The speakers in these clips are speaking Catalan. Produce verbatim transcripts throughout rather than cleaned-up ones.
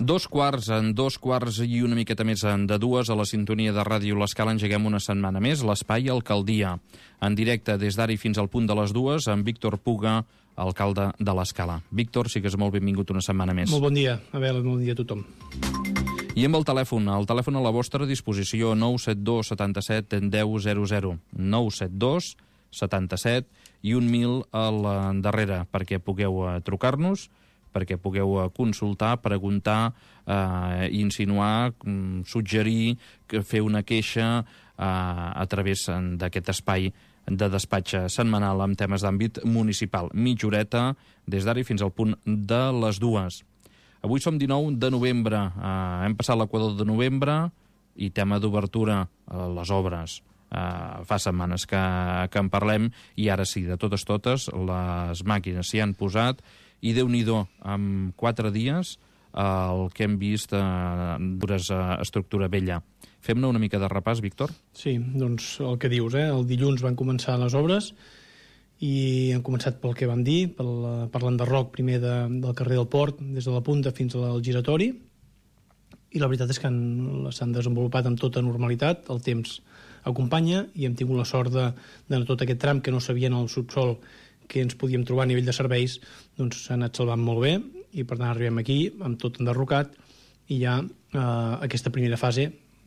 Dos quarts, en dos quarts i una miqueta més de dues, a la sintonia de Ràdio L'Escala engeguem una setmana més l'Espai Alcaldia. En directe des d'ara i fins al punt de les dues, amb Víctor Puga, alcalde de l'Escala. Víctor, sigues molt benvingut una setmana més. Molt bon dia, Abel, bon dia a tothom. I amb el telèfon, el telèfon a la vostra disposició, nou set dos setanta-set deu zero zero, nou set dos setanta-set i un mil al darrere, perquè pugueu trucar-nos, perquè pugueu consultar, preguntar, eh, insinuar, suggerir, fer una queixa eh, a través d'aquest espai de despatx setmanal amb temes d'àmbit municipal. Mitja horeta, des d'ara i fins al punt de les dues. Avui som dinou de novembre, eh, hem passat l'equador de novembre i tema d'obertura a les obres. Uh, fa setmanes que, que en parlem i ara sí, de totes totes les màquines s'hi han posat i Déu-n'hi-do, en quatre dies uh, el que hem vist uh, dures uh, estructura vella. Fem-ne una mica de repàs, Víctor? Sí, doncs el que dius, eh? El dilluns van començar les obres i han començat pel que vam dir, pel, per l'enderroc primer de, del carrer del Port, des de la punta fins al giratori, i la veritat és que s'han desenvolupat amb tota normalitat, el temps acompanya i hem tingut la sort de, de tot aquest tram que no sabien al subsol que ens podíem trobar a nivell de serveis, doncs s'ha anat salvant molt bé i per tant arribem aquí amb tot enderrocat i ja eh, aquesta primera fase,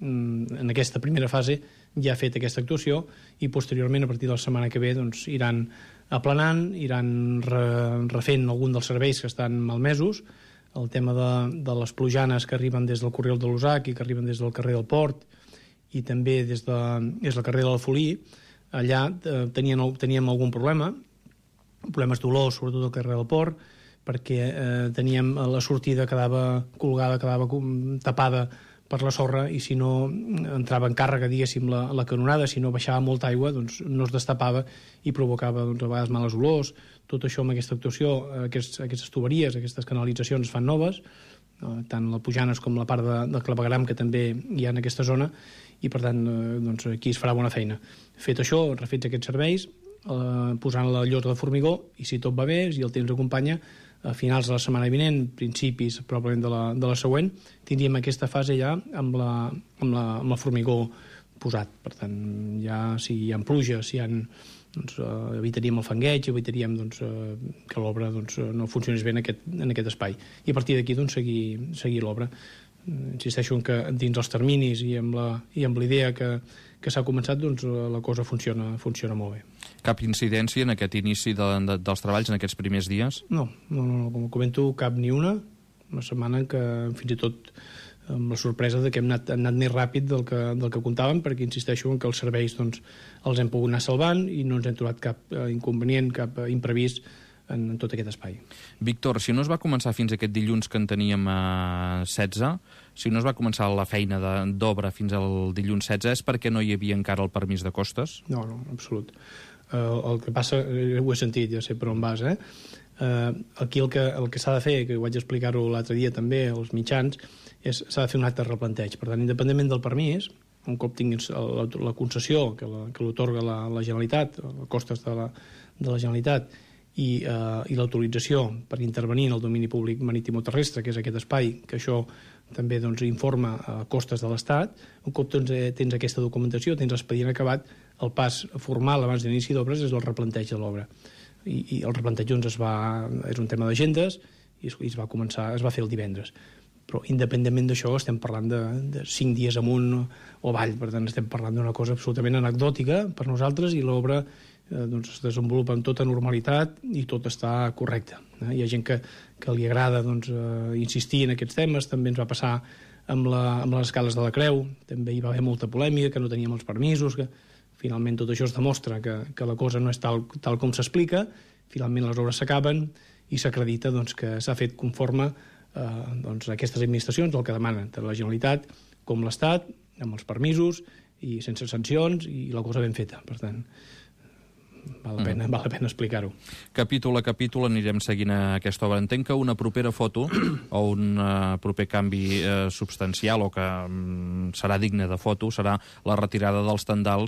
en aquesta primera fase ja ha fet aquesta actuació i posteriorment a partir de la setmana que ve doncs iran aplanant, iran re, refent algun dels serveis que estan malmesos, el tema de, de les plujanes que arriben des del Corriol de l'Usac i que arriben des del carrer del Port i també des, de, des del carrer de l'Alfolí, allà eh, tenien, teníem algun problema, problemes d'olor, sobretot al carrer del Port, perquè eh, teníem la sortida quedava colgada, quedava tapada per la sorra i si no entrava en càrrega, diguéssim, la, la canonada, si no baixava molta aigua, doncs no es destapava i provocava doncs, a vegades males olors. Tot això amb aquesta actuació, aquests, aquestes tuberies, aquestes canalitzacions es fan noves, eh, tant la Pujanes com la part de, del clavegueram que també hi ha en aquesta zona, i per tant eh, doncs aquí es farà bona feina. Fet això, refets aquests serveis, eh, posant la llosa de formigó, i si tot va bé, si el temps acompanya, a finals de la setmana vinent, principis probablement de la, de la següent, tindríem aquesta fase ja amb la, amb la, amb la formigó posat. Per tant, ja si hi ha pluja, si hi ha, doncs, eh, evitaríem el fangueig, evitaríem doncs, eh, que l'obra doncs, no funcionés bé en aquest, en aquest espai. I a partir d'aquí doncs, seguir, seguir l'obra. Insisteixo en que dins els terminis i amb la, i amb l'idea que, que s'ha començat, doncs la cosa funciona, funciona molt bé. Cap incidència en aquest inici de, de, dels treballs, en aquests primers dies? No, no, no, com comento, cap ni una. Una setmana que fins i tot amb la sorpresa de que hem anat, hem anat més ràpid del que, del que comptàvem, perquè insisteixo en que els serveis doncs, els hem pogut anar salvant i no ens hem trobat cap eh, inconvenient, cap eh, imprevist en, en tot aquest espai. Víctor, si no es va començar fins aquest dilluns que en teníem eh, setze, si no es va començar la feina d'obra fins al dilluns setze, és perquè no hi havia encara el permís de costes? No, no, absolut. Eh, el que passa, eh, ho he sentit, ja sé per on vas, eh? Eh, aquí el que, el que s'ha de fer, que ho vaig explicar-ho l'altre dia també als mitjans, és s'ha de fer un acte de replanteig. Per tant, independentment del permís, un cop tinguis la, la concessió que l'otorga la, la Generalitat, els costes de la, de la Generalitat, i, eh, i l'autorització per intervenir en el domini públic marítim-terrestre, que és aquest espai, que això també doncs, informa a costes de l'Estat, un cop doncs, eh, tens aquesta documentació, tens l'expedient acabat, el pas formal abans de l'inici d'obres és el replanteig de l'obra. I, i el replanteig doncs, es va, és un tema d'agendes i es, i es va començar, es va fer el divendres. Però independentment d'això estem parlant de, de cinc dies amunt o avall, per tant estem parlant d'una cosa absolutament anecdòtica per nosaltres i l'obra eh, doncs, es desenvolupa amb tota normalitat i tot està correcte. Eh? Hi ha gent que, que li agrada doncs, eh, insistir en aquests temes, també ens va passar amb, la, amb les escales de la Creu, també hi va haver molta polèmica, que no teníem els permisos, que finalment tot això es demostra que, que la cosa no és tal, tal com s'explica, finalment les obres s'acaben i s'acredita doncs, que s'ha fet conforme eh, doncs, aquestes administracions, el que demanen tant la Generalitat com l'Estat, amb els permisos i sense sancions, i la cosa ben feta. Per tant, val la pena, mm. val la pena explicar-ho. Capítol a capítol anirem seguint aquesta obra. Entenc que una propera foto o un uh, proper canvi uh, substancial o que um, serà digne de foto serà la retirada dels tendals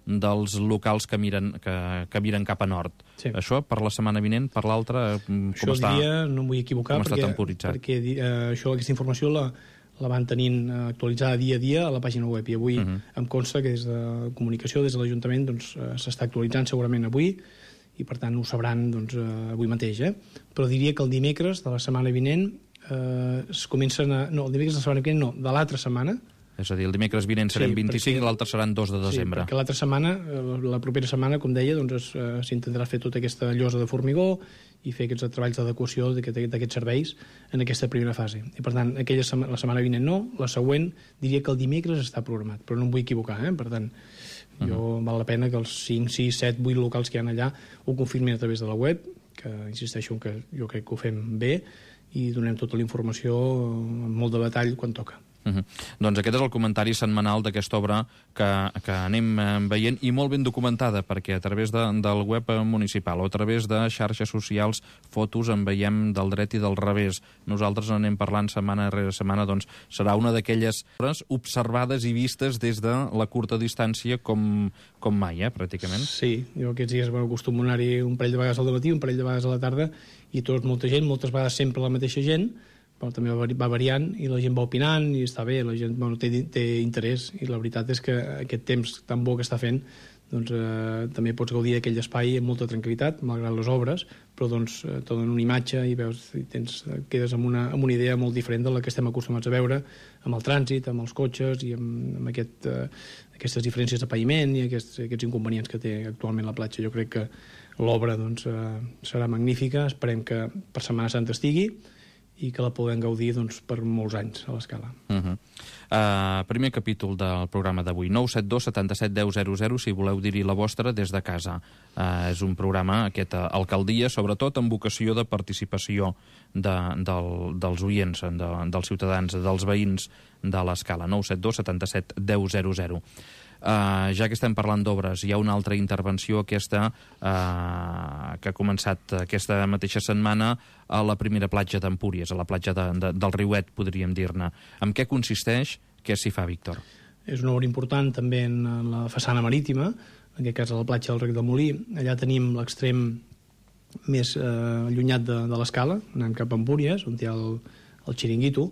dels locals que miren, que, que miren cap a nord. Sí. Això per la setmana vinent, per l'altra, com això està? Això diria, no em vull equivocar, com perquè, està temporitzat? perquè eh, això, aquesta informació la, la van tenint actualitzada dia a dia a la pàgina web, i avui uh -huh. em consta que des de comunicació, des de l'Ajuntament, doncs, s'està actualitzant segurament avui, i per tant ho sabran doncs, avui mateix. Eh? Però diria que el dimecres de la setmana vinent eh, es comencen a... No, el dimecres de la setmana vinent no, de l'altra setmana. És a dir, el dimecres vinent serem sí, vint-i-cinc perquè, i l'altre seran dos de desembre. Sí, perquè l'altra setmana, la propera setmana, com deia, doncs s'intentarà fer tota aquesta llosa de formigó i fer aquests treballs d'adequació d'aquests serveis en aquesta primera fase. I per tant, aquella setmana, la setmana vinent no, la següent diria que el dimecres està programat, però no em vull equivocar, eh? Per tant, jo uh -huh. val la pena que els cinc, sis, set, vuit locals que hi ha allà ho confirmin a través de la web, que insisteixo que jo crec que ho fem bé i donem tota la informació amb molt de detall quan toca. Uh -huh. Doncs aquest és el comentari setmanal d'aquesta obra que, que anem veient, i molt ben documentada, perquè a través de, del web municipal o a través de xarxes socials, fotos en veiem del dret i del revés. Nosaltres anem parlant setmana rere setmana, doncs serà una d'aquelles obres observades i vistes des de la curta distància com, com mai, eh, pràcticament. Sí, jo aquests dies bueno, acostumo a anar-hi un parell de vegades al matí, un parell de vegades a la tarda, i tot molta gent, moltes vegades sempre la mateixa gent, però també va variant i la gent va opinant i està bé, la gent bueno, té, té interès, i la veritat és que aquest temps tan bo que està fent doncs, eh, també pots gaudir d'aquell espai amb molta tranquil·litat, malgrat les obres, però doncs, eh, tot en una imatge i veus, i tens, quedes amb una, amb una idea molt diferent de la que estem acostumats a veure amb el trànsit, amb els cotxes i amb, amb aquest, eh, aquestes diferències de paviment i aquests, aquests inconvenients que té actualment la platja. Jo crec que l'obra doncs, eh, serà magnífica, esperem que per Setmana Santa estigui i que la podem gaudir doncs, per molts anys a l'Escala. Uh -huh. uh, primer capítol del programa d'avui, nou set dos setanta-set deu zero zero, si voleu dir-hi la vostra des de casa. Uh, és un programa, aquest uh, alcaldia, sobretot amb vocació de participació de, del, dels oients, de, dels ciutadans, dels veïns de l'Escala. nou set dos setanta-set deu zero zero. Uh, ja que estem parlant d'obres, hi ha una altra intervenció aquesta uh, que ha començat aquesta mateixa setmana a la primera platja d'Empúries, a la platja de, de, del Riuet, podríem dir-ne. En què consisteix? Què s'hi fa, Víctor? És una obra important també en la façana marítima, en aquest cas a la platja del Rec del Molí. Allà tenim l'extrem més eh, allunyat de, de l'Escala, anant cap a Empúries, on hi ha el, el xiringuito,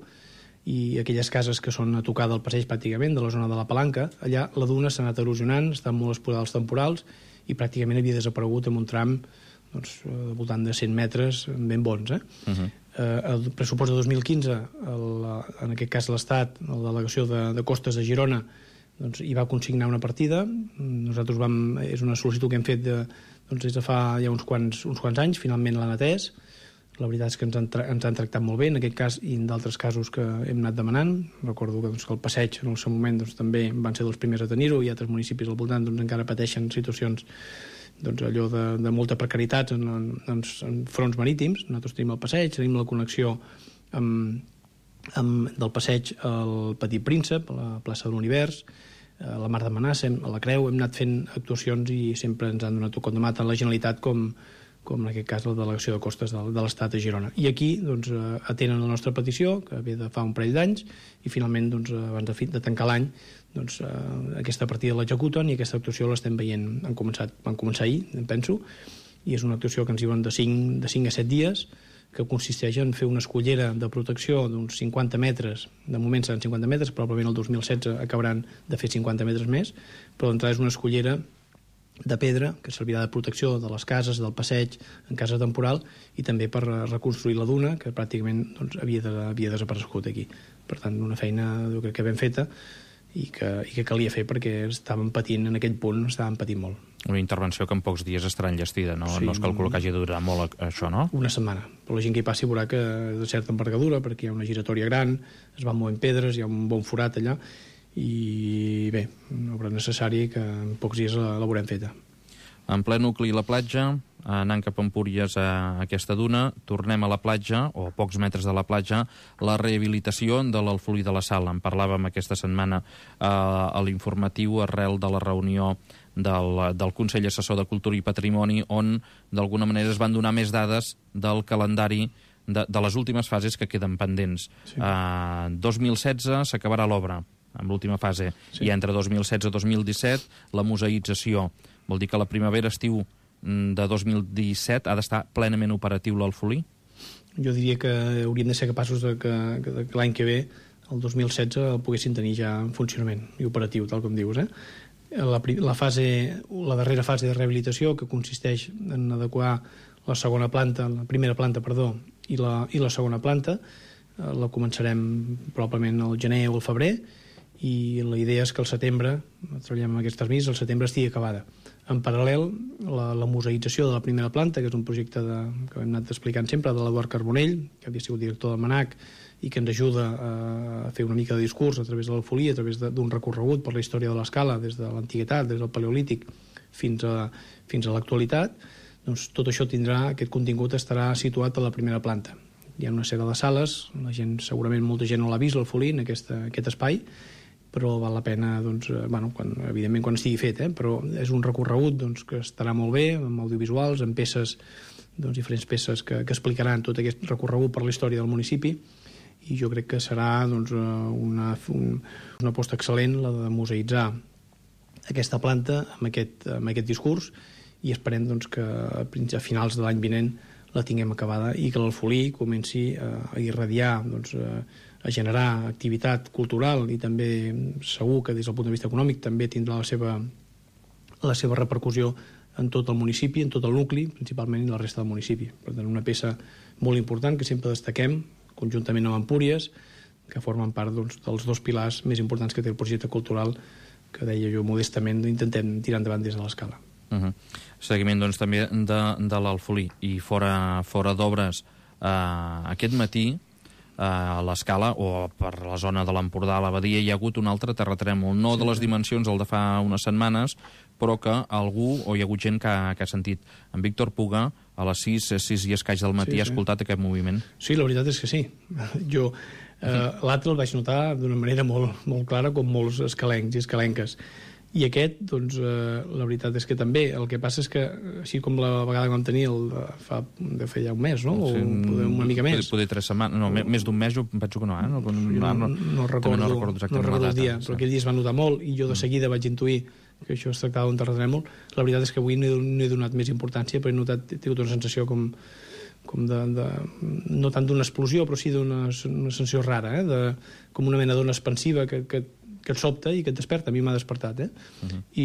i aquelles cases que són a tocar del passeig pràcticament, de la zona de la Palanca. Allà la duna s'ha anat erosionant, estan molt exposats els temporals, i pràcticament havia desaparegut en un tram doncs, al voltant de cent metres ben bons. Eh? Uh -huh. eh, el pressupost de dos mil quinze, el, en aquest cas l'Estat, la delegació de, de Costes de Girona, doncs, hi va consignar una partida. Nosaltres vam, és una sol·licitud que hem fet de, doncs, des de fa ja uns quants, uns quants anys, finalment l'han atès. La veritat és que ens han, ens han tractat molt bé, en aquest cas i en d'altres casos que hem anat demanant. Recordo que, doncs, que el passeig en el seu moment doncs, també van ser dels primers a tenir-ho, i altres municipis al voltant doncs, encara pateixen situacions doncs, allò de, de molta precarietat en, en, en fronts marítims. Nosaltres tenim el passeig, tenim la connexió amb, amb, del passeig al Petit Príncep, a la plaça de l'Univers, a la Mar de Manassa, a la Creu. Hem anat fent actuacions i sempre ens han donat un cop de mà tant la Generalitat com com en aquest cas la delegació de Costes de, de l'Estat a Girona. I aquí doncs, atenen la nostra petició, que ve de fa un parell d'anys, i finalment, doncs, abans de, fi, de tancar l'any, doncs, eh, aquesta partida l'executen i aquesta actuació l'estem veient. Han començat, van començar ahir, em penso, i és una actuació que ens diuen de cinc a set dies, que consisteix en fer una escollera de protecció d'uns cinquanta metres, de moment seran cinquanta metres, probablement el dos mil setze acabaran de fer cinquanta metres més, però d'entrada és una escollera de pedra, que servirà de protecció de les cases, del passeig, en casa temporal, i també per reconstruir la duna, que pràcticament doncs, havia, de, havia desaparegut aquí. Per tant, una feina, jo crec que ben feta, i que, i que calia fer perquè estàvem patint, en aquell punt, estàvem patint molt. Una intervenció que en pocs dies estarà enllestida, no? Sí, no es calcula que hagi de durar molt això, no? Una setmana. Però la gent que hi passi veurà que és de certa envergadura, perquè hi ha una giratòria gran, es van movent pedres, hi ha un bon forat allà, i bé, una obra necessària que en pocs dies la, la veurem feta. En ple nucli la platja, anant cap a Empúries a aquesta duna, tornem a la platja, o a pocs metres de la platja, la rehabilitació de l'Alfolí de la Sal. En parlàvem aquesta setmana eh, a l'informatiu arrel de la reunió del, del Consell Assessor de Cultura i Patrimoni, on d'alguna manera es van donar més dades del calendari de, de les últimes fases que queden pendents. Sí. Eh, dos mil setze s'acabarà l'obra. amb l'última fase, sí. i entre dos mil setze i dos mil disset la museïtzació. Vol dir que la primavera-estiu de dos mil disset ha d'estar plenament operatiu l'Alfolí? Jo diria que hauríem de ser capaços de que, que, que l'any que ve, el dos mil setze, el poguessin tenir ja en funcionament i operatiu, tal com dius, eh? La, la, fase, la darrera fase de rehabilitació, que consisteix en adequar la segona planta, la primera planta, perdó, i la, i la segona planta, eh, la començarem probablement al gener o al febrer, i la idea és que al setembre, treballem en aquests terminis, al setembre estigui acabada. En paral·lel, la, la museïtzació de la primera planta, que és un projecte de, que hem anat explicant sempre, de l'Eduard Carbonell, que havia sigut director del MANAC, i que ens ajuda a fer una mica de discurs a través de l'Alfolí, a través d'un recorregut per la història de l'escala, des de l'antiguitat, des del paleolític, fins a, fins a l'actualitat. Doncs tot això tindrà, aquest contingut estarà situat a la primera planta. Hi ha una sèrie de sales, la gent, segurament molta gent no l'ha vist, l'Alfolí, en aquesta, aquest espai, però val la pena, doncs, bueno, quan, evidentment quan estigui fet, eh? Però és un recorregut doncs, que estarà molt bé, amb audiovisuals, amb peces, doncs, diferents peces que, que explicaran tot aquest recorregut per la història del municipi, i jo crec que serà doncs, una, un, una aposta excel·lent la de museïtzar aquesta planta amb aquest, amb aquest discurs, i esperem doncs, que a finals de l'any vinent la tinguem acabada i que l'Alfolí comenci a irradiar, doncs, a generar activitat cultural, i també segur que des del punt de vista econòmic també tindrà la seva, la seva repercussió en tot el municipi, en tot el nucli, principalment, i la resta del municipi. Per tant, una peça molt important que sempre destaquem, conjuntament amb Empúries, que formen part doncs, dels dos pilars més importants que té el projecte cultural, que deia jo modestament intentem tirar endavant des de l'escala. Uh-huh. Seguiment doncs, també de, de l'Alfolí. I fora, fora d'obres, eh, aquest matí eh, a l'escala, o per la zona de l'Empordà, a l'Abadia, hi ha hagut un altre terratrèmol, no sí, de les dimensions el de fa unes setmanes, però que algú, o hi ha hagut gent que, que ha sentit. En Víctor Puga, a les sis, sis i escaig del matí, sí, sí. ha escoltat aquest moviment? Sí, la veritat és que sí. Jo eh, l'altre el vaig notar d'una manera molt, molt clara, com molts escalencs i escalenques. I aquest, doncs, eh, la veritat és que també. El que passa és que, així com la vegada que vam tenir el, fa, de fer ja un mes, no? O sí, una mica més. Poder tres setmanes, no, no, més d'un mes jo penso que no, eh? No, no, no, no, no, recordo, no recordo exactament no recordo la data. El dia, però aquell dia es va notar molt, i jo de seguida vaig intuir que això es tractava d'un terratrèmol. La veritat és que avui no he, no he donat més importància, però he notat, he tingut una sensació com, com de, de, no tant d'una explosió, però sí d'una una sensació rara, eh? De, com una mena d'ona expansiva que, que, que et sobta i que et desperta. A mi m'ha despertat, eh? Uh-huh. I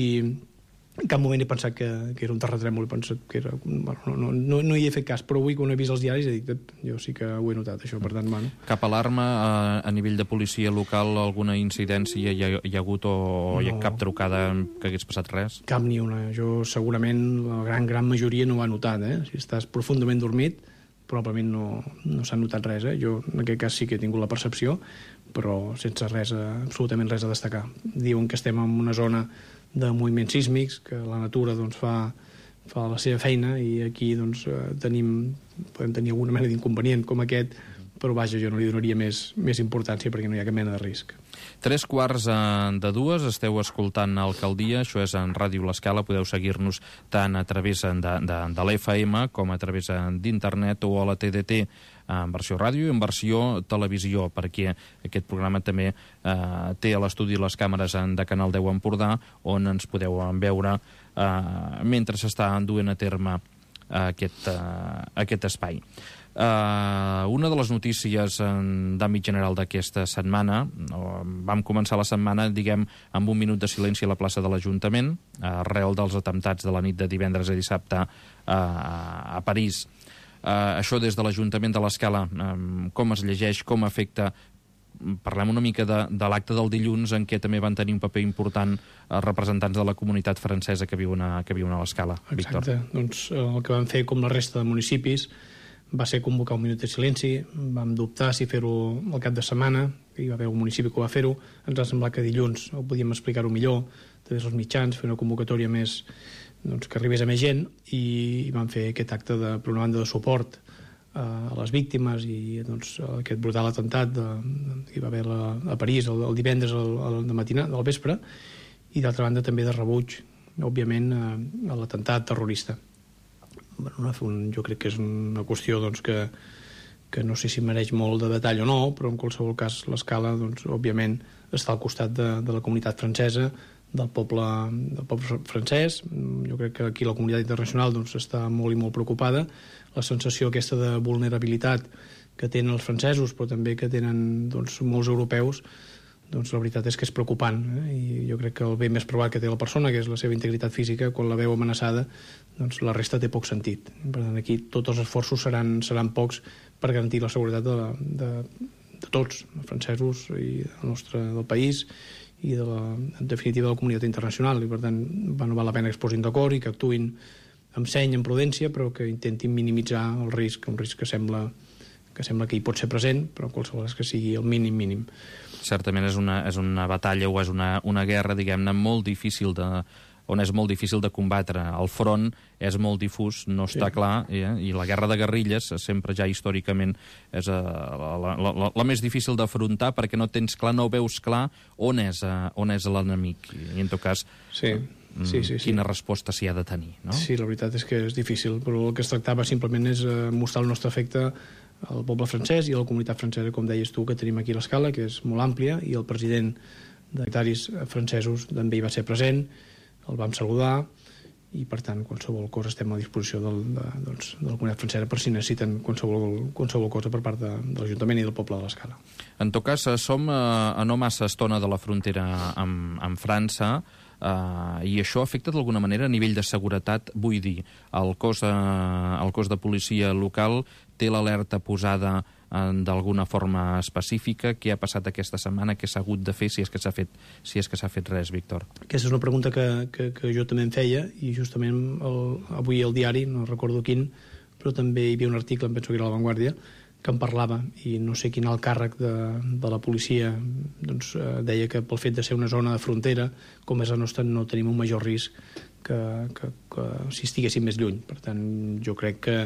en cap moment he pensat que, que era un terratrèmol, he pensat que era... Bueno, no, no, no hi he fet cas, però avui, quan he vist els diaris, he dit, jo sí que ho he notat, això, per tant, bueno. Cap alarma a, a nivell de policia local, alguna incidència hi ha, hi ha hagut, o no. Hi ha cap trucada que hagués passat res? Cap ni una. Jo, segurament, la gran, gran majoria no ho ha notat, eh? Si estàs profundament dormit, probablement no, no s'ha notat res, eh? Jo, en aquest cas, sí que he tingut la percepció, però sense res, absolutament res a destacar. Diuen que estem en una zona de moviments sísmics, que la natura doncs, fa, fa la seva feina, i aquí doncs, tenim, podem tenir alguna mena d'inconvenient com aquest, però vaja, jo no li donaria més, més importància perquè no hi ha cap mena de risc. Tres quarts de dues, esteu escoltant Alcaldia, això és en Ràdio L'Escala, podeu seguir-nos tant a través de, de, de l'F M com a través d'internet o a la T D T en versió ràdio i en versió televisió, perquè aquest programa també eh, té a l'estudi les càmeres de Canal deu Empordà, on ens podeu veure eh, mentre s'està duent a terme eh, aquest, eh, aquest espai. Uh, una de les notícies d'àmbit general d'aquesta setmana, uh, vam començar la setmana, diguem, amb un minut de silenci a la plaça de l'Ajuntament, uh, arrel dels atemptats de la nit de divendres a dissabte uh, a París. Uh, això des de l'Ajuntament de l'Escala, um, com es llegeix, com afecta? Parlem una mica de, de l'acte del dilluns, en què també van tenir un paper important els representants de la comunitat francesa que viuen a, que viuen a l'Escala. Víctor. Exacte, doncs el que van fer, com la resta de municipis, va ser convocar un minut de silenci. Vam dubtar si fer-ho al cap de setmana, hi va haver un municipi que va fer-ho, ens va semblar que dilluns ho podíem explicar-ho millor, des dels mitjans, fer una convocatòria més, doncs, que arribés a més gent, i, i vam fer aquest acte de, per una banda, de suport a les víctimes i doncs, aquest brutal atemptat de, que hi va haver la, a París el, el divendres al, al matinà, al vespre, i d'altra banda també de rebuig, òbviament, a, a l'atemptat terrorista. Bueno, un, jo crec que és una qüestió doncs, que, que no sé si mereix molt de detall o no, però en qualsevol cas l'Escala, doncs, òbviament, està al costat de, de la comunitat francesa, del poble, del poble francès. Jo crec que aquí la comunitat internacional doncs, està molt i molt preocupada. La sensació aquesta de vulnerabilitat que tenen els francesos, però també que tenen doncs, molts europeus, doncs la veritat és que és preocupant. Eh? I jo crec que el bé més provat que té la persona, que és la seva integritat física, quan la veu amenaçada, doncs la resta té poc sentit. Per tant, aquí tots els esforços seran, seran pocs per garantir la seguretat de, de, de tots, els francesos i del nostre del país, i de la, en definitiva de la comunitat internacional, i per tant no val la pena que es posin d'acord i que actuïn amb seny, amb prudència, però que intentin minimitzar el risc, un risc que sembla que sembla que hi pot ser present, però en qualsevol és que sigui el mínim mínim. Certament és una, és una batalla o és una, una guerra, diguem-ne, molt difícil de, on és molt difícil de combatre. El front és molt difús, no està sí. clar, eh? I la guerra de guerrilles sempre ja històricament és uh, la, la, la, la més difícil d'afrontar perquè no tens clar, no veus clar on és, uh, on és l'enemic. I en tot cas, sí. Sí, sí, sí. quina resposta s'hi ha de tenir, no? Sí, la veritat és que és difícil, però el que es tractava simplement és uh, mostrar el nostre afecte al poble francès i a la comunitat francesa, com deies tu, que tenim aquí a l'escala, que és molt àmplia, i el president de sectaris francesos també hi va ser present, el vam saludar, i per tant qualsevol cosa estem a disposició del, de, doncs, de la comunitat francesa per si necessiten qualsevol, qualsevol cosa per part de, de l'Ajuntament i del poble de l'Escala. En tot cas, som a no massa estona de la frontera amb, amb França, Uh, i això afecta d'alguna manera a nivell de seguretat. Vull dir, el cos, uh, el cos de policia local té l'alerta posada uh, d'alguna forma específica. Què ha passat aquesta setmana? Què s'ha hagut de fer, si és que s'ha fet, si és que s'ha fet res, Víctor? Aquesta és una pregunta que, que, que jo també em feia, i justament el, avui al diari, no recordo quin, però també hi havia un article, em penso que era a La Vanguardia, que en parlava, i no sé quin alt càrrec de, de la policia doncs, eh, deia que pel fet de ser una zona de frontera, com és la nostra, no tenim un major risc que, que, que si estiguéssim més lluny. Per tant, jo crec que,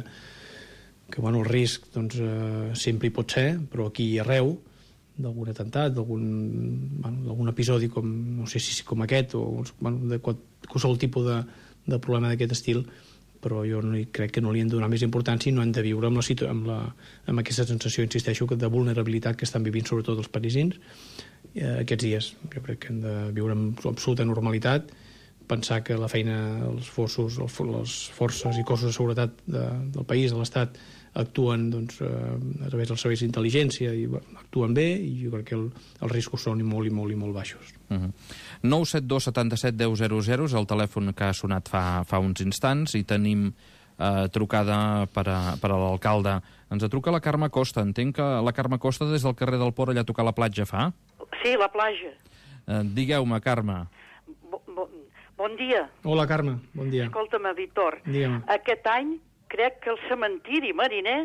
que bueno, el risc doncs, eh, sempre hi pot ser, però aquí i arreu, d'algun atemptat, d'algun bueno, episodi com, no sé si com aquest, o bueno, de qualsevol tipus de, de problema d'aquest estil, però jo no, crec que no li hem de donar més importància i no hem de viure amb, la, amb, la, amb aquesta sensació, insisteixo, de vulnerabilitat que estan vivint sobretot els parisins eh, aquests dies. Jo crec que hem de viure amb absoluta normalitat, pensar que la feina, els Fossos, les forces i cossos de seguretat de, del país, de l'Estat, actuen doncs, eh, a través dels serveis d'intel·ligència i bueno, actuen bé, i jo crec que el, els riscos són molt i molt i molt baixos. Uh-huh. nou set dos setanta-set deu zero zero és el telèfon que ha sonat fa, fa uns instants, i tenim eh, trucada per a, per a l'alcalde. Ens truca la Carme Costa. Entenc que la Carme Costa des del carrer del Port allà a tocar la platja fa? Sí, la platja. Eh, digueu-me, Carme. Bo, bo, bon dia. Hola, Carme, bon dia. Escolta'm, Víctor, Digue'm. Aquest any crec que el cementiri mariner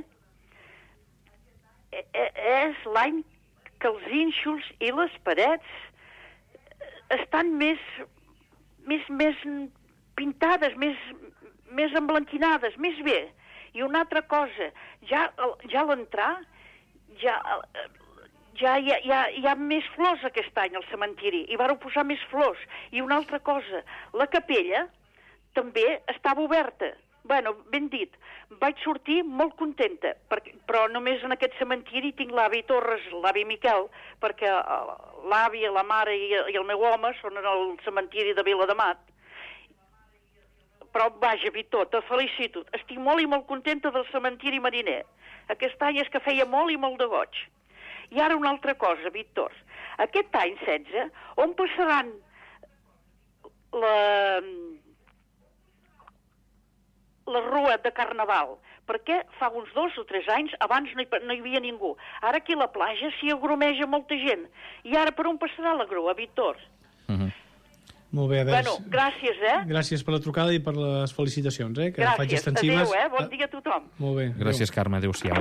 és l'any que els ínxols i les parets estan més, més, més pintades, més, més emblanquinades, més bé. I una altra cosa, ja, ja a l'entrar, ja, ja hi ha, hi, ha, hi ha més flors aquest any al cementiri, i vàreu posar més flors. I una altra cosa, la capella també estava oberta. Bueno, ben dit, vaig sortir molt contenta, perquè, però només en aquest cementiri tinc l'avi Torres, l'avi Miquel, perquè l'avi, la mare i, i el meu home són en el cementiri de Viladamat. Però, vaja, Víctor, te felicito. Estic molt i molt contenta del cementiri mariner. Aquest any és que feia molt i molt de goig. I ara una altra cosa, Víctor. Aquest any setze, on passaran la... la rua de Carnaval, perquè fa uns dos o tres anys abans no hi, no hi havia ningú. Ara aquí a la platja s'hi agrumeja molta gent. I ara per on passarà la grua, Víctor? Uh-huh. Molt bé, a veure... Bueno, gràcies, eh? Gràcies per la trucada i per les felicitacions, eh? Que gràcies, faig extensives. Adéu, eh? Bon dia a tothom. Molt bé. Gràcies, Carme, adéu-siau.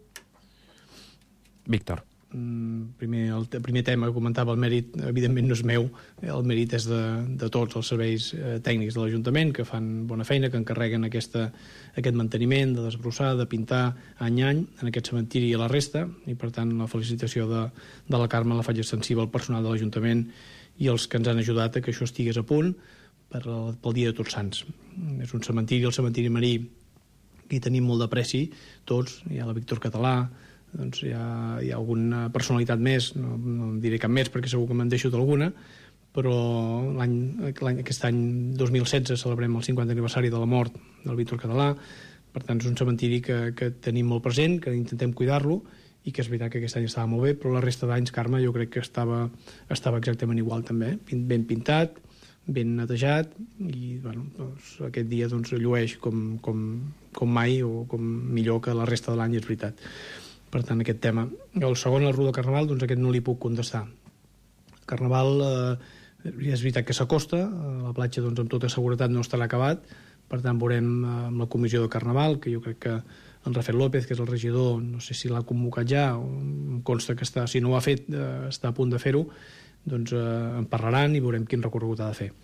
Víctor. Primer, el primer tema que comentava, el mèrit evidentment no és meu, el mèrit és de, de tots els serveis eh, tècnics de l'Ajuntament, que fan bona feina, que encarreguen aquesta, aquest manteniment de desbrossar, de pintar any a any en aquest cementiri i a la resta, i per tant la felicitació de, de la Carme la faig extensiva al personal de l'Ajuntament i els que ens han ajudat a que això estigués a punt per, pel dia de Tots Sants. És un cementiri, el cementiri marí, que hi tenim molt d'apreci tots, hi ha la Víctor Català, doncs hi ha, hi ha alguna personalitat més, no, no en diré cap més perquè segur que me'n deixo d'alguna, però l'any, aquest any dos mil setze celebrem el cinquanta aniversari de la mort del Víctor Català. Per tant, és un cementiri que, que tenim molt present, que intentem cuidar-lo, i que és veritat que aquest any estava molt bé, però la resta d'anys, Carme, jo crec que estava, estava exactament igual també, ben pintat, ben netejat, i bueno, doncs, aquest dia doncs, llueix com, com, com mai o com millor que la resta de l'any, és veritat. Per tant, aquest tema. El segon, el Ru de Carnaval, doncs aquest no li puc contestar. El Carnaval, eh, és veritat que s'acosta, la platja doncs, amb tota seguretat no estarà acabat, per tant veurem amb la comissió de Carnaval, que jo crec que en Rafael López, que és el regidor, no sé si l'ha convocat ja, o em consta que està, si no ho ha fet, eh, està a punt de fer-ho, doncs eh, en parlaran i veurem quin recorregut ha de fer.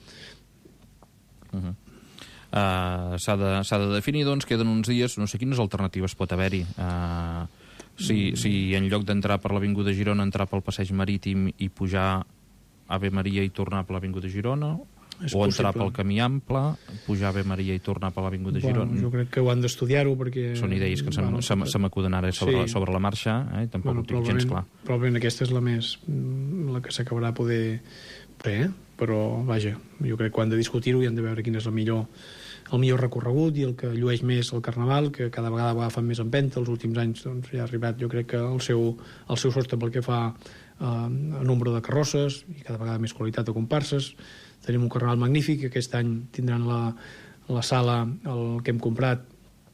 Uh-huh. Uh, s'ha de, s'ha de definir, doncs, queden uns dies, no sé quines alternatives pot haver-hi. Uh, si, mm. si en lloc d'entrar per l'Avinguda Girona, entrar pel Passeig Marítim i pujar Ave Maria i tornar per l'Avinguda Girona, és o entrar possible. Pel Camí Ample, pujar Ave Maria i tornar per l'Avinguda bueno, Girona. Jo crec que ho han d'estudiar-ho perquè... Són idees que bueno, se, se m'acuden ara sobre, sí. sobre la marxa, eh? Tampoc bueno, ho tinc gens clar. Probablement aquesta és la més... la que s'acabarà poder... Bé, eh? Però, vaja, jo crec que ho han de discutir-ho i han de veure quin és el millor, el millor recorregut i el que llueix més el Carnaval, que cada vegada ho agafen més empenta. Els últims anys doncs, ja ha arribat, jo crec que el seu, el seu sostre pel que fa a nombre de carrosses i cada vegada més qualitat de comparses. Tenim un Carnaval magnífic, aquest any tindran la, la sala, el que hem comprat,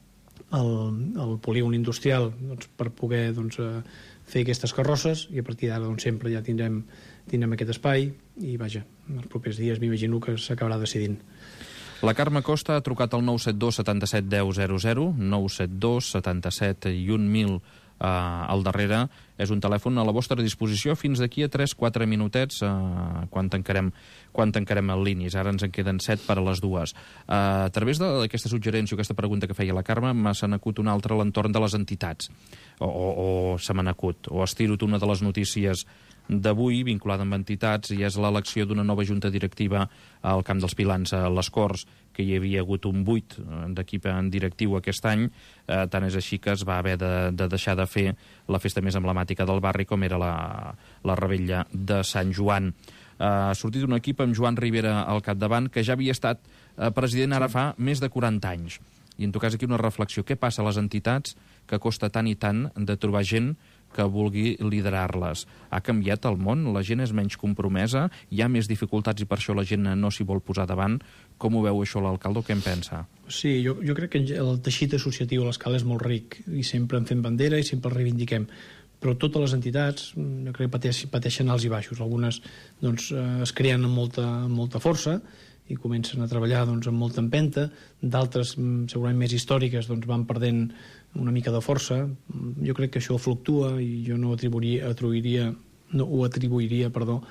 el, el polígon industrial, doncs, per poder doncs, fer aquestes carrosses, i a partir d'ara doncs, sempre ja tindrem, tindrem aquest espai, i vaja, en els propers dies m'imagino que s'acabarà decidint. La Carme Costa ha trucat al nou set dos setanta-set deu zero zero, nou set dos setanta-set i un mil Uh, al darrere. És un telèfon a la vostra disposició fins d'aquí a tres quatre minutets uh, quan tancarem quan tancarem el línies. Ara ens en queden set per a les dues. Uh, a través d'aquesta suggerència o aquesta pregunta que feia la Carme, m'ha se n'acut una altra a l'entorn de les entitats. O, o, o se m'ha n'acut. O estiro una de les notícies d'avui vinculada amb entitats, i és l'elecció d'una nova junta directiva al Camp dels Pilans, a les Corts, que hi havia hagut un buit d'equip en directiu aquest any, eh, tant és així que es va haver de, de deixar de fer la festa més emblemàtica del barri, com era la, la Revetlla de Sant Joan. Eh, ha sortit un equip amb Joan Rivera al capdavant, que ja havia estat eh, president ara fa més de quaranta anys. I en tot cas aquí una reflexió. Què passa a les entitats que costa tant i tant de trobar gent que vulgui liderar-les? Ha canviat el món? La gent és menys compromesa? Hi ha més dificultats i per això la gent no s'hi vol posar davant? Com ho veu això l'alcalde o què en pensa? Sí, jo, jo crec que el teixit associatiu a l'escala és molt ric i sempre en fem bandera i sempre el reivindiquem. Però totes les entitats, jo crec que pateix, pateixen alts i baixos. Algunes doncs, es creen amb molta, amb molta força i comencen a treballar doncs, amb molta empenta. D'altres, segurament més històriques, doncs, van perdent una mica de força. Jo crec que això fluctua i jo no atribuiria, atribuiria, no ho atribuiria perdó,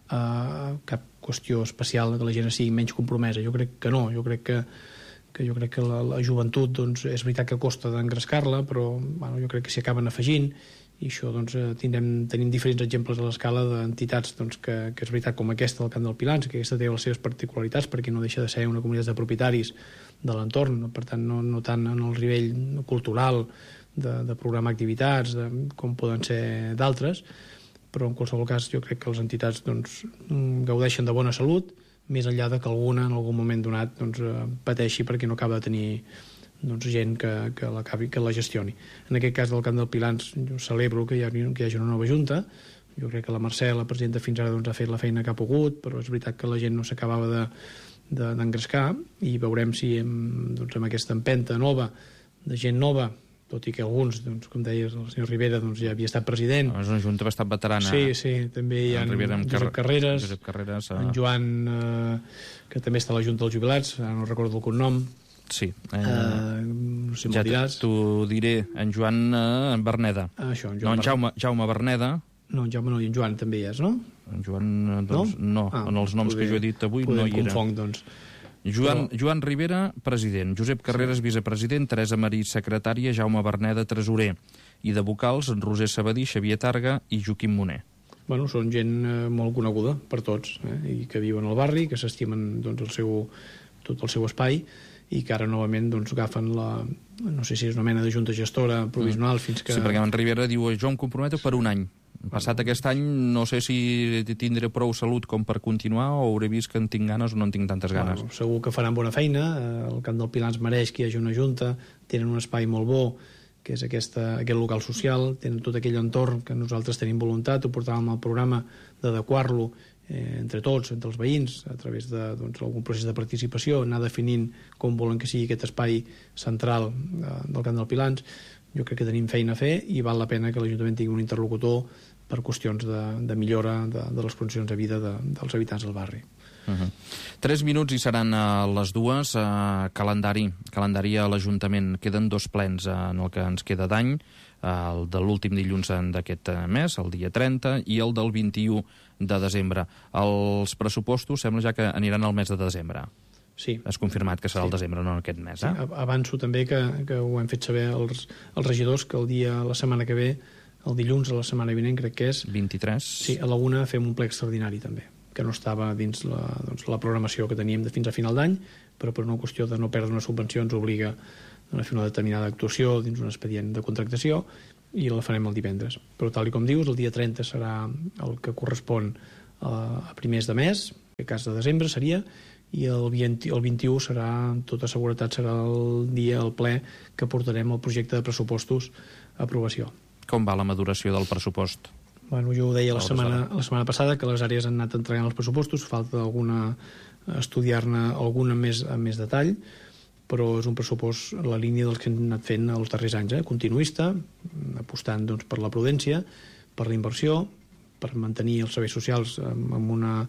a cap qüestió especial que la gent sigui menys compromesa. Jo crec que no. Jo crec que, que, jo crec que la, la joventut doncs, és veritat que costa d'engrescar-la, però bueno, jo crec que s'hi acaben afegint. I això, doncs, tindrem, tenim diferents exemples a l'escala d'entitats doncs, que, que és veritat com aquesta del Camp del Pilans, que aquesta té les seves particularitats perquè no deixa de ser una comunitat de propietaris de l'entorn, per tant no, no tant en el nivell cultural de, de programar activitats de, com poden ser d'altres, però en qualsevol cas jo crec que les entitats doncs, gaudeixen de bona salut, més enllà de que alguna en algun moment donat doncs, pateixi perquè no acaba de tenir doncs, gent que, que, la, que la gestioni. En aquest cas del Camp del Pilans jo celebro que hi, ha, que hi hagi una nova junta. Jo crec que la Mercè, la presidenta, fins ara doncs, ha fet la feina que ha pogut, però és veritat que la gent no s'acabava de, de, d'engrescar i veurem si amb, doncs, amb aquesta empenta nova, de gent nova, tot i que alguns, doncs, com deies, el senyor Rivera doncs, ja havia estat president. No, és una junta bastant veterana. Sí, sí, també hi ha en Rivera, Josep Carreras, Josep Carreras uh... en Joan, eh, que també està a la Junta dels Jubilats, ara no recordo el cognom. Sí. Eh, uh, no sé, ja t'ho diré, en Joan uh, Berneda. Ah, això, en Joan no, en Jaume, Jaume Berneda. No, en Jaume no, i en Joan també hi és, no? En Joan, doncs, no, no ah, en els noms poder, que jo he dit avui no hi era. Confong, doncs. Joan, Però... Joan Rivera, president. Josep Carreras, sí. vicepresident. Teresa Marí, secretària. Jaume Berneda, tresorer. I de vocals, en Roser Sabadí, Xavier Targa i Joaquim Moner. Bueno, són gent eh, molt coneguda per tots, eh? I que viuen al barri, que s'estimen doncs, el seu, tot el seu espai, i que ara novament doncs, agafen la, no sé si és una mena de junta gestora provisional mm. fins que... Sí, perquè en Rivera diu, jo em comprometo per un any. Passat aquest any no sé si tindré prou salut com per continuar o hauré vist que en tinc ganes o no en tinc tantes ganes. Bueno, segur que faran bona feina, el Camp del Pilar ens mereix que hi hagi una junta, tenen un espai molt bo, que és aquesta, aquest local social, tenen tot aquell entorn que nosaltres tenim voluntat, ho portàvem al programa d'adequar-lo eh, entre tots, entre els veïns, a través de doncs, algun procés de participació, anar definint com volen que sigui aquest espai central eh, del Camp del Pilans. Jo crec que tenim feina a fer i val la pena que l'Ajuntament tingui un interlocutor per qüestions de, de millora de, de les condicions de vida de, dels habitants del barri. Uh -huh. Tres minuts i seran a les dues. Uh, calendari, calendari a l'Ajuntament. Queden dos plens uh, en el que ens queda d'any, uh, el de l'últim dilluns d'aquest mes, el dia trenta, i el del vint-i-u de desembre. Els pressupostos sembla ja que aniran al mes de desembre. Sí. Has confirmat que serà sí. el desembre, no aquest mes, eh? Sí, avanço també que, que ho hem fet saber els, els regidors, que el dia, la setmana que ve, el dilluns a la setmana vinent, crec que és... vint-i-tres. Sí, a la una fem un ple extraordinari també, que no estava dins la, doncs, la programació que teníem de fins a final d'any, però per una qüestió de no perdre una subvenció ens obliga a fer una determinada actuació dins un expedient de contractació i la farem el divendres. Però tal i com dius, el dia trenta serà el que correspon a, a primers de mes, en cas de desembre seria, i el, vint, el vint-i-u serà, amb tota seguretat, serà el dia, el ple, que portarem el projecte de pressupostos a aprovació. Com va la maduració del pressupost? Bueno, jo ho deia la setmana, la setmana passada, que les àrees han anat entregant els pressupostos, falta alguna estudiar-ne alguna més, amb més detall, però és un pressupost a la línia dels que hem anat fent els darrers anys, eh? Continuista, apostant doncs, per la prudència, per la inversió, per mantenir els serveis socials amb una...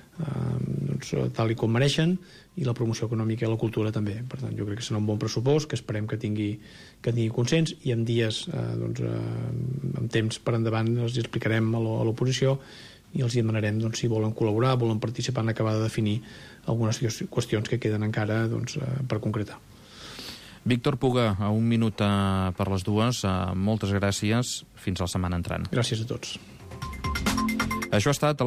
Eh, doncs, tal i com mereixen, i la promoció econòmica i la cultura també. Per tant, jo crec que serà un bon pressupost, que esperem que tingui, que tingui consens, i en dies, eh, doncs, eh, amb temps per endavant, els explicarem a l'oposició i els demanarem doncs, si volen col·laborar, volen participar en acabar de definir algunes qüestions que queden encara doncs, eh, per concretar. Víctor Puga, a un minut eh, per les dues. Eh, moltes gràcies. Fins la setmana entrant. Gràcies a tots. Això ha estat